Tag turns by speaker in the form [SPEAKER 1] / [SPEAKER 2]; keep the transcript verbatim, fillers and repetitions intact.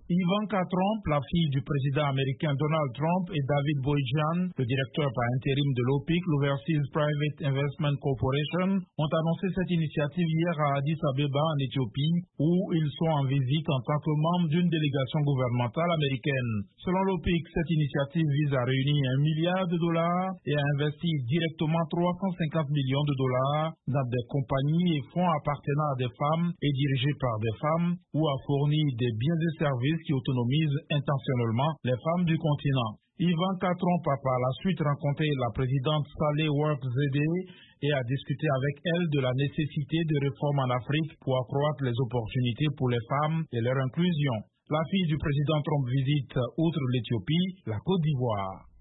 [SPEAKER 1] Ivanka Trump, la fille du président américain Donald Trump, et David Boijan, le directeur par intérim de l'O P I C, l'Overseas Private Investment Corporation, ont annoncé cette initiative hier à Addis Abeba en Éthiopie, où ils sont en visite en tant que membres d'une délégation gouvernementale américaine. Selon l'O P I C, cette initiative vise à réunir un milliard de dollars et à investir directement trois cent cinquante millions de dollars dans des compagnies et fonds appartenant à des femmes et dirigés par des femmes, ou à fournir des biens et services qui autonomisent intentionnellement les femmes du continent. Ivanka Trump a par la suite rencontré la présidente Saleh Work Zewde et a discuté avec elle de la nécessité de réformes en Afrique pour accroître les opportunités pour les femmes et leur inclusion. La fille du président Trump visite, outre l'Éthiopie, la Côte d'Ivoire.